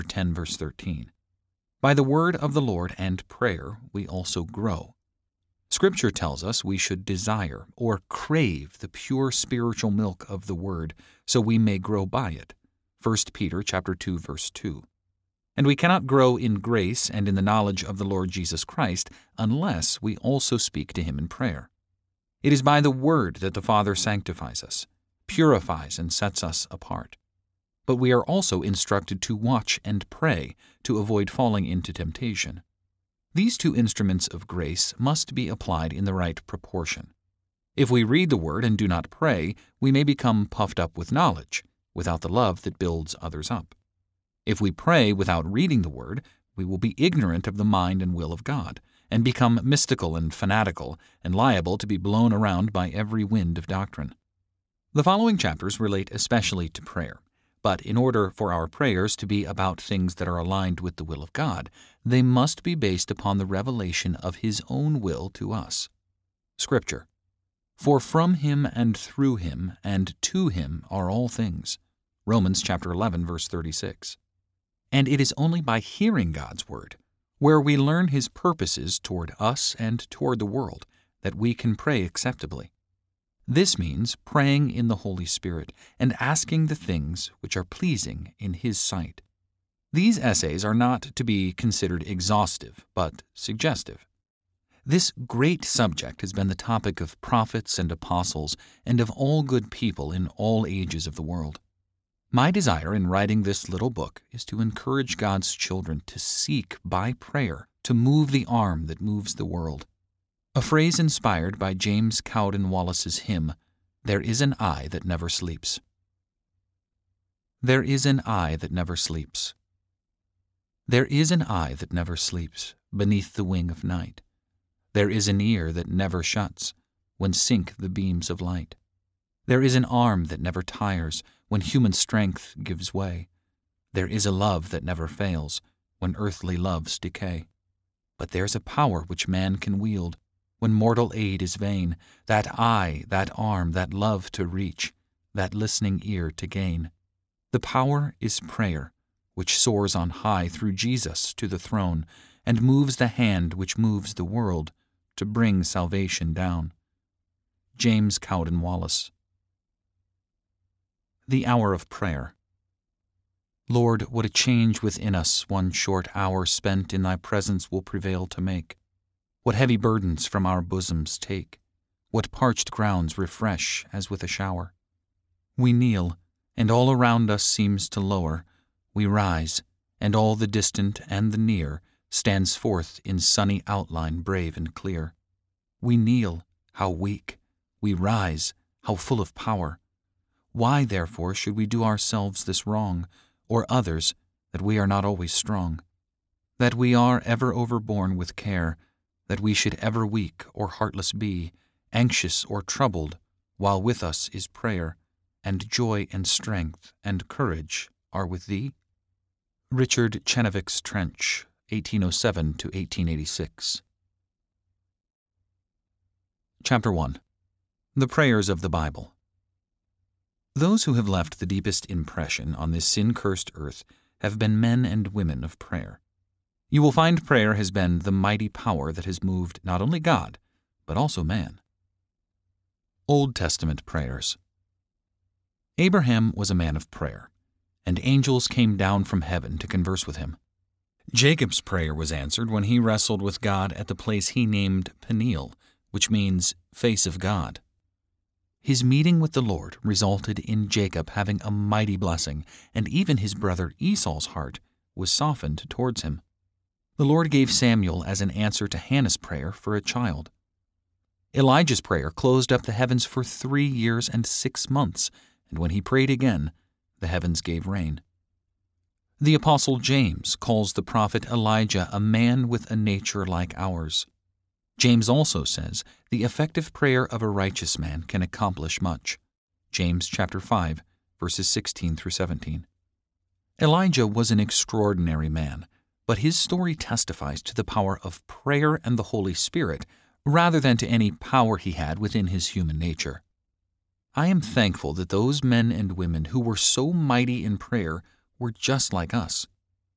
10, verse 13. By the word of the Lord and prayer we also grow. Scripture tells us we should desire or crave the pure spiritual milk of the Word so we may grow by it. 1 Peter chapter 2, verse 2. And we cannot grow in grace and in the knowledge of the Lord Jesus Christ unless we also speak to Him in prayer. It is by the Word that the Father sanctifies us, purifies and sets us apart. But we are also instructed to watch and pray to avoid falling into temptation. These two instruments of grace must be applied in the right proportion. If we read the Word and do not pray, we may become puffed up with knowledge, without the love that builds others up. If we pray without reading the Word, we will be ignorant of the mind and will of God, and become mystical and fanatical, and liable to be blown around by every wind of doctrine. The following chapters relate especially to prayer. But in order for our prayers to be about things that are aligned with the will of God, they must be based upon the revelation of His own will to us. Scripture. For from Him and through Him and to Him are all things. Romans chapter 11, verse 36. And it is only by hearing God's word, where we learn His purposes toward us and toward the world, that we can pray acceptably. This means praying in the Holy Spirit and asking the things which are pleasing in His sight. These essays are not to be considered exhaustive, but suggestive. This great subject has been the topic of prophets and apostles and of all good people in all ages of the world. My desire in writing this little book is to encourage God's children to seek by prayer to move the arm that moves the world. A phrase inspired by James Cowden Wallace's hymn, "There is an eye that never sleeps." There is an eye that never sleeps. There is an eye that never sleeps beneath the wing of night. There is an ear that never shuts when sink the beams of light. There is an arm that never tires when human strength gives way. There is a love that never fails when earthly loves decay. But there's a power which man can wield when mortal aid is vain, that eye, that arm, that love to reach, that listening ear to gain. The power is prayer, which soars on high through Jesus to the throne, and moves the hand which moves the world to bring salvation down. James Cowden Wallace. The Hour of Prayer. Lord, what a change within us one short hour spent in Thy presence will prevail to make. What heavy burdens from our bosoms take, what parched grounds refresh as with a shower. We kneel, and all around us seems to lower. We rise, and all the distant and the near stands forth in sunny outline brave and clear. We kneel, how weak. We rise, how full of power. Why, therefore, should we do ourselves this wrong, or others, that we are not always strong? That we are ever overborne with care, that we should ever weak or heartless be, anxious or troubled, while with us is prayer, and joy and strength and courage are with Thee? Richard Chenevix Trench, 1807 to 1886. Chapter 1. The Prayers of the Bible. Those who have left the deepest impression on this sin-cursed earth have been men and women of prayer. You will find prayer has been the mighty power that has moved not only God, but also man. Old Testament Prayers. Abraham was a man of prayer, and angels came down from heaven to converse with him. Jacob's prayer was answered when he wrestled with God at the place he named Peniel, which means face of God. His meeting with the Lord resulted in Jacob having a mighty blessing, and even his brother Esau's heart was softened towards him. The Lord gave Samuel as an answer to Hannah's prayer for a child. Elijah's prayer closed up the heavens for 3 years and 6 months, and when he prayed again, the heavens gave rain. The Apostle James calls the prophet Elijah a man with a nature like ours. James also says the effective prayer of a righteous man can accomplish much. James chapter 5, verses 16 through 17. Elijah was an extraordinary man, but his story testifies to the power of prayer and the Holy Spirit rather than to any power he had within his human nature. I am thankful that those men and women who were so mighty in prayer were just like us.